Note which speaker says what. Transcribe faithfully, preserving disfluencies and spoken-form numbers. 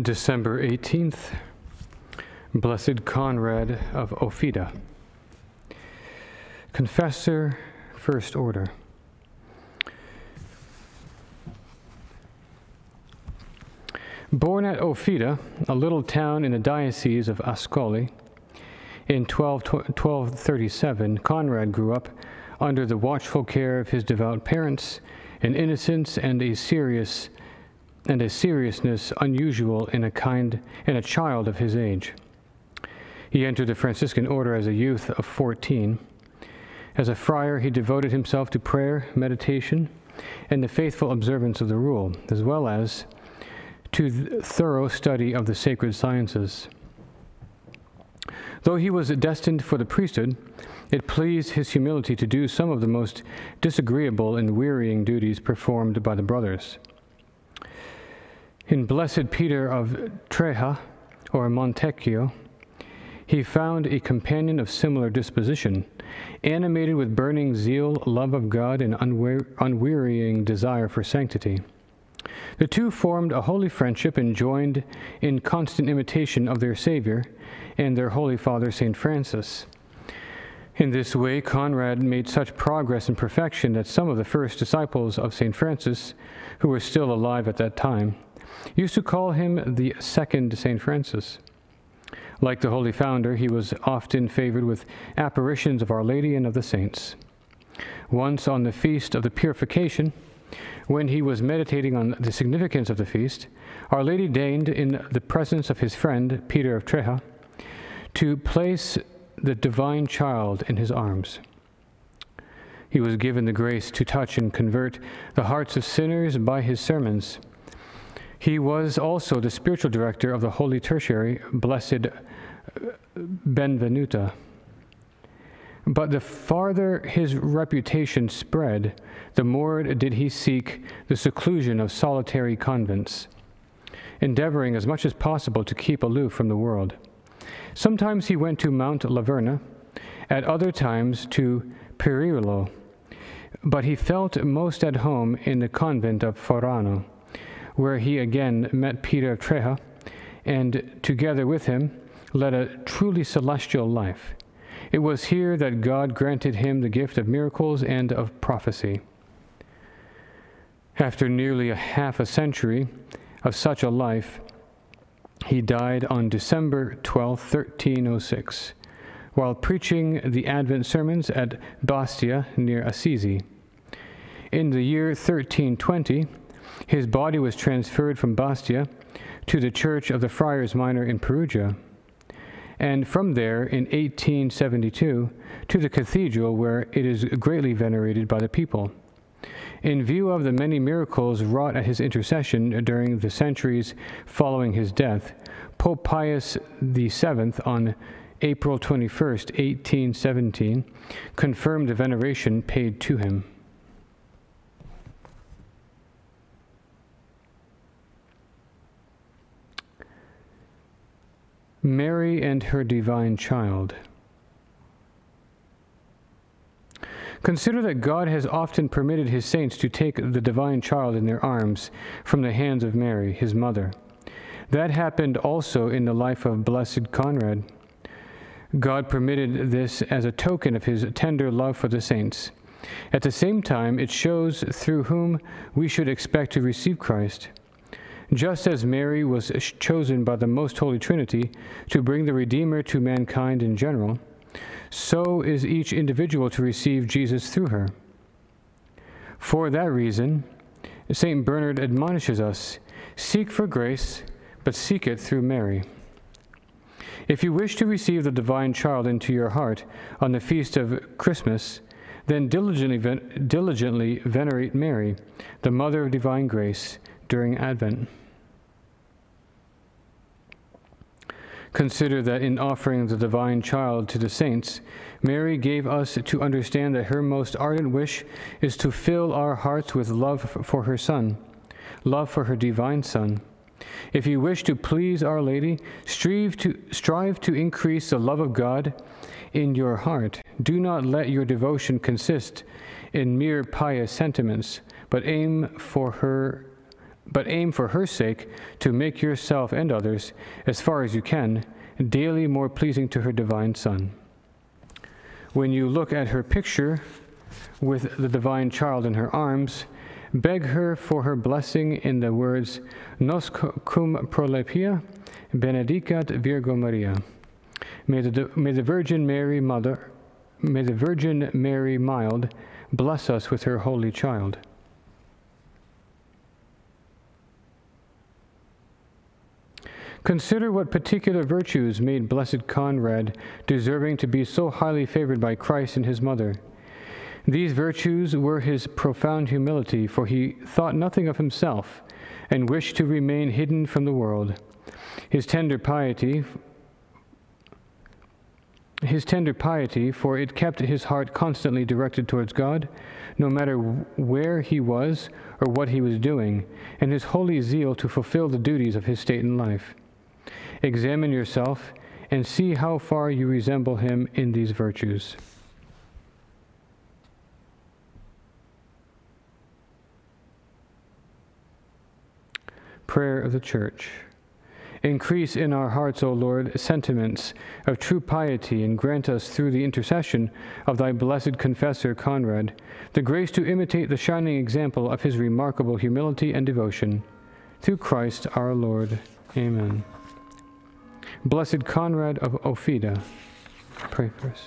Speaker 1: December eighteenth, Blessed Conrad of Ophida. Confessor, First Order. Born at Ophida, a little town in the diocese of Ascoli, in twelve thirty-seven, Conrad grew up under the watchful care of his devout parents, an innocence and a serious and a seriousness unusual in a kind in a child of his age. He entered the Franciscan order as a youth of fourteen. As a friar, he devoted himself to prayer, meditation, and the faithful observance of the rule, as well as to thorough study of the sacred sciences. Though he was destined for the priesthood, it pleased his humility to do some of the most disagreeable and wearying duties performed by the brothers. In Blessed Peter of Treja, or Montecchio, he found a companion of similar disposition, animated with burning zeal, love of God, and unwe- unwearying desire for sanctity. The two formed a holy friendship and joined in constant imitation of their Savior and their Holy Father, Saint Francis. In this way, Conrad made such progress in perfection that some of the first disciples of Saint Francis, who were still alive at that time, used to call him the second Saint Francis. Like the Holy Founder, he was often favored with apparitions of Our Lady and of the saints. Once on the feast of the Purification, when he was meditating on the significance of the feast, Our Lady deigned, in the presence of his friend Peter of Treja, to place the divine child in his arms. He was given the grace to touch and convert the hearts of sinners by his sermons. He was also the spiritual director of the Holy Tertiary, Blessed Benvenuta. But the farther his reputation spread, the more did he seek the seclusion of solitary convents, endeavoring as much as possible to keep aloof from the world. Sometimes he went to Mount Laverna, at other times to Pirirolo, but he felt most at home in the convent of Forano, where he again met Peter of Treja, and together with him led a truly celestial life. It was here that God granted him the gift of miracles and of prophecy. After nearly a half a century of such a life, he died on December twelfth, thirteen oh six, while preaching the Advent sermons at Bastia near Assisi. In the year thirteen twenty, his body was transferred from Bastia to the Church of the Friars Minor in Perugia, and from there in eighteen seventy-two to the cathedral, where it is greatly venerated by the people. In view of the many miracles wrought at his intercession during the centuries following his death, Pope Pius the Seventh, on April twenty-first, eighteen seventeen, confirmed the veneration paid to him. Mary and her divine child. Consider that God has often permitted his saints to take the divine child in their arms from the hands of Mary, his mother. That happened also in the life of Blessed Conrad. God permitted this as a token of his tender love for the saints. At the same time, it shows through whom we should expect to receive Christ. Just as Mary was chosen by the Most Holy Trinity to bring the Redeemer to mankind in general, so is each individual to receive Jesus through her. For that reason, Saint Bernard admonishes us, seek for grace, but seek it through Mary. If you wish to receive the divine child into your heart on the feast of Christmas, then diligently, ven- diligently venerate Mary, the Mother of Divine Grace, during Advent. Consider that in offering the divine child to the saints, Mary gave us to understand that her most ardent wish is to fill our hearts with love for her Son, love for her divine Son. If you wish to please Our Lady, strive to, strive to increase the love of God in your heart. Do not let your devotion consist in mere pious sentiments, but aim for her but aim for her sake to make yourself and others, as far as you can, daily more pleasing to her divine Son. When you look at her picture with the divine child in her arms, beg her for her blessing in the words, Nos cum prolepia, benedicat Virgo Maria. May the, may the Virgin Mary Mother, may the Virgin Mary mild, bless us with her holy child. Consider what particular virtues made Blessed Conrad deserving to be so highly favored by Christ and his mother. These virtues were his profound humility, for he thought nothing of himself and wished to remain hidden from the world. His tender piety, his tender piety, for it kept his heart constantly directed towards God, no matter where he was or what he was doing, and his holy zeal to fulfill the duties of his state in life. Examine yourself and see how far you resemble him in these virtues. Prayer of the Church. Increase in our hearts, O Lord, sentiments of true piety, and grant us, through the intercession of thy blessed confessor Conrad, the grace to imitate the shining example of his remarkable humility and devotion. Through Christ our Lord. Amen. Blessed Conrad of Ophida, pray for us.